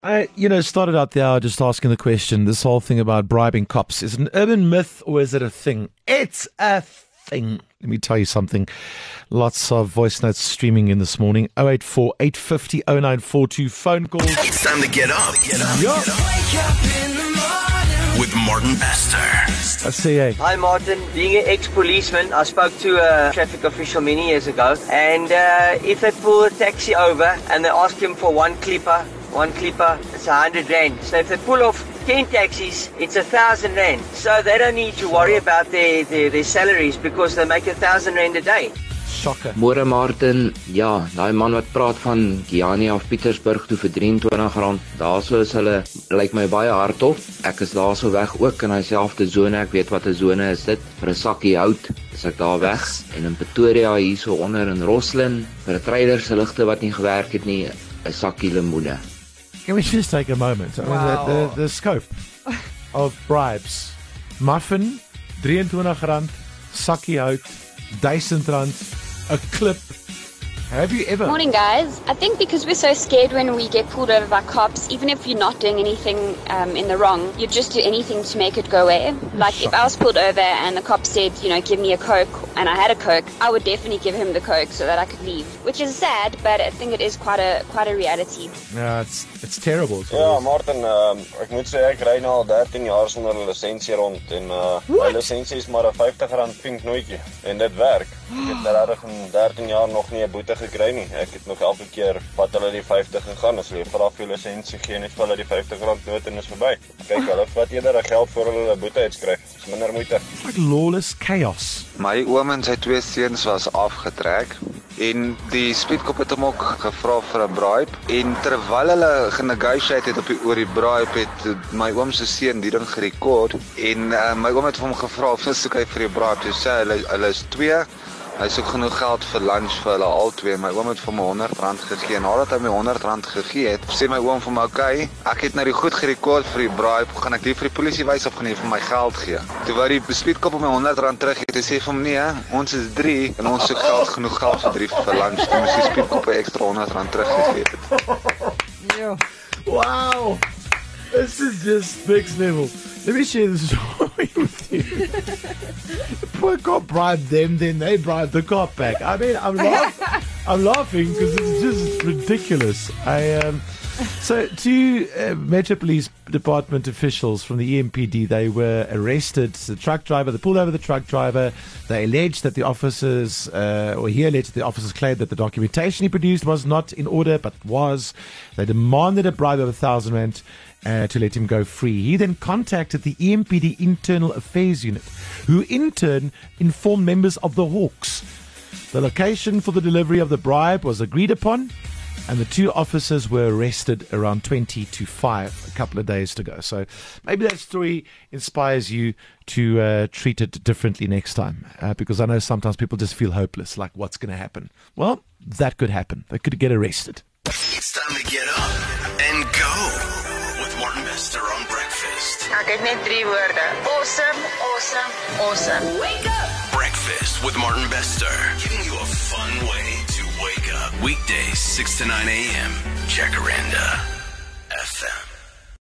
I, started out the hour just asking the question, this whole thing about bribing cops, is it an urban myth or is it a thing? It's a thing. Let me tell you something. Lots of voice notes streaming in this morning. 084 850 0942 phone calls. It's time to get up. Get up. Yeah. Get up. Wake up in the morning with Martin Bester. I see. Hi Martin, being an ex-policeman, I spoke to a traffic official many years ago, and if they pull a taxi over and they ask him for one clipper, it's 100 rand. So if they pull off 10 taxis, it's 1,000 rand. So they don't need to worry about their salaries because they make 1,000 rand a day. Shocker. Môre Martin, ja, daai man wat praat van Giyani af Pietersburg toe vir R23. Daarso is hulle, lyk my baie hardop. Ek is daarso weg ook in dieselfde sone. Ek weet wat 'n sone is dit. Vir 'n sakkie hout is ek daar weg. En in Pretoria hierso onder in Roslyn, vir 'n trader se ligte wat nie gewerk het nie, 'n sakkie lemoene. Can we just take a moment? I mean, the scope of bribes. Muffin, R23, sakkie hout, R1000, a clip. Have you ever? Morning, guys. I think because we're so scared when we get pulled over by cops, even if you're not doing anything in the wrong, you just do anything to make it go away. Like if I was pulled over and the cop said, give me a Coke, and I had a Coke, I would definitely give him the Coke so that I could leave. Which is sad, but I think it is quite a reality. Yeah, it's terrible. Ja, Martin, ek moet sê ek ry nou al 13 jaar sonder 'n lisensie rond en my lisensie is maar 'n R50 pink nootjie en dit werk. Ek het regtig in 13 jaar nog nie 'n boete gekry nie. Ek het nog elke keer vat hulle die 50 en gaan as hulle vra vir lisensie gee net vir hulle die R50 noot en is verby. Kyk, hulle vat eerder 'n geld voor hulle 'n boete uitskryf. Dis minder moeite. It's like lawless chaos. My oom en sy 2 seuns was afgetrek en die speedkop het hom ook gevra vir 'n bribe en terwyl hulle genegotiate het oor die bribe het my oom se seun die ding gerekord en my oom het hom gevra of soek hy vir die bribe. Hy sê hulle is 2. Hy soek genoeg geld vir lunch vir hulle albei. My oom het vir my R100 gegee en nadat hy my R100 gegee het, sê my oom vir my, "Oké, ek het nou die goed gerekord vir die bribe. Gaan ek dit vir die polisie wys of gaan jy vir my geld gee?" Toe wou die speedkop my R100 terug gee. Hy sê vir hom, "Nee, ons is 3 en ons soek genoeg geld vir 3 vir lunch." Toe moes die speedkop 'n extra R100 teruggegee het. Wow. This is just next level. Let me share this story with you. The poor cop bribed them, then they bribed the cop back. I mean, I'm laughing because it's just ridiculous. So two Metro Police Department officials from the EMPD, they were arrested. The truck driver, they pulled over the truck driver. They alleged that the officers, he alleged that the officers claimed that the documentation he produced was not in order, but was. They demanded a bribe of 1,000 rand to let him go free. He then contacted the EMPD Internal Affairs Unit, who in turn informed members of the Hawks. The location for the delivery of the bribe was agreed upon, and the 2 officers were arrested around 20 to 5 a couple of days ago. So maybe that story inspires you to treat it differently next time, because I know sometimes people just feel hopeless, like what's going to happen. Well, that could happen. They could get arrested. It's time to get up and go with Martin Bester on Breakfast. Ek het net 3 woorde. Awesome, awesome, awesome. Wake up! Breakfast with Martin Bester. Giving you a fun way to wake up. Weekdays, 6 to 9 a.m. Jacaranda FM.